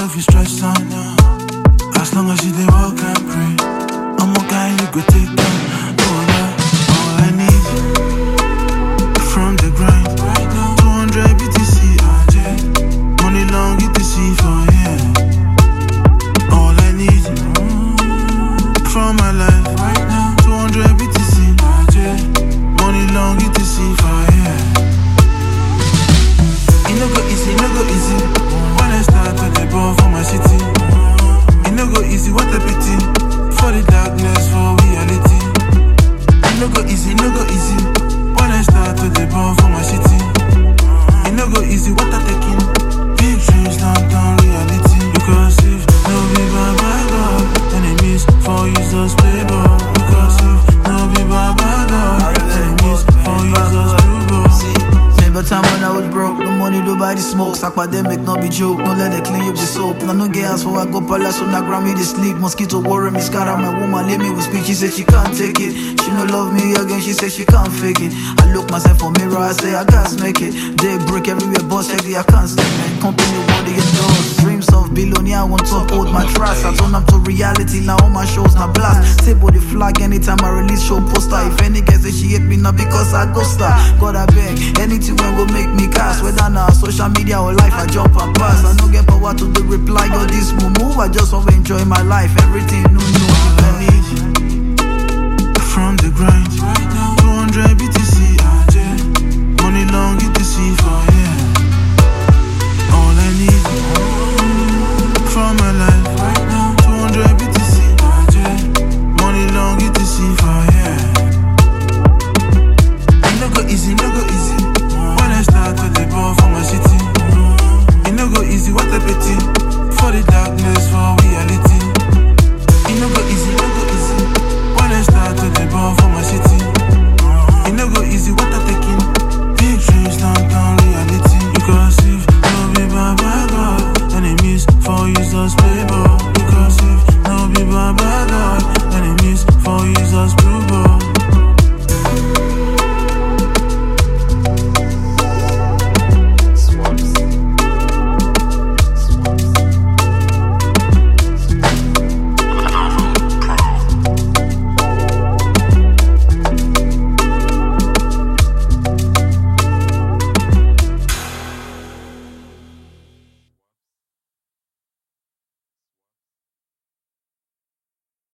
if you stress on now. As long as you dey walk and pray, I'm a guy you go take down. Oh yeah, all I need from the grind right now. 200 BTC, money long ETC for yeah. All I need from my life right now. 200 BTC, money long ETC for yeah. It no go easy, no go easy. When I start to the ball for my city, it no go easy, what a pity. For the darkness, for reality. It no go easy, no go easy. When I start to the ball for my city, it no go easy, what a taking. Big dreams, downtown reality. Because if no be by God, enemies for users play ball. Because if no be by God, enemies for users play ball. Remember time when I was broke, no money to buy the smokes. Academic, no be joke, no let it clean up the soap. Now no get ass for I go palace, so now grab me the sleep. Mosquito worry me, scar out my woman, let me with speak. She said she can't take it. She no love me again, she said she can't fake it. I look myself for mirror, I say I can't make it. They break everywhere, boss heavy, I can't stay, man. Company want to get doors. Dreams of billionaire, want to uphold my trust. I turn up to reality, now all my shows now blast. Table the flag anytime I release show poster. If any guy say she hate me, not because I go star. God I beg, anything when go make me cast. Whether now social media or life, I jump and pass. I don't get power to the reply or this move. I just want to enjoy my life, everything new. I need from the grind right now. 200 BTC.